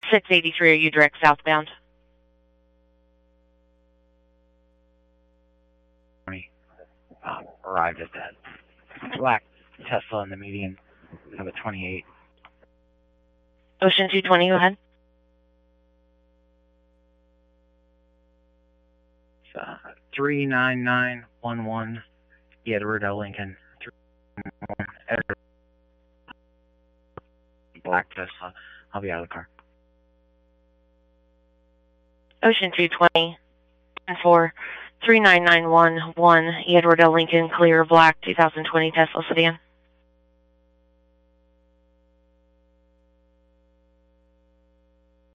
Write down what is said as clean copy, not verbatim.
683, are you direct southbound? Arrived at that black Tesla in the median of a 28. Ocean 220, go ahead. It's 39911 Edward L. Lincoln. Black Tesla. I'll be out of the car. Ocean 220, 4, 39911 Edward L. Lincoln, clear black 2020 Tesla sedan.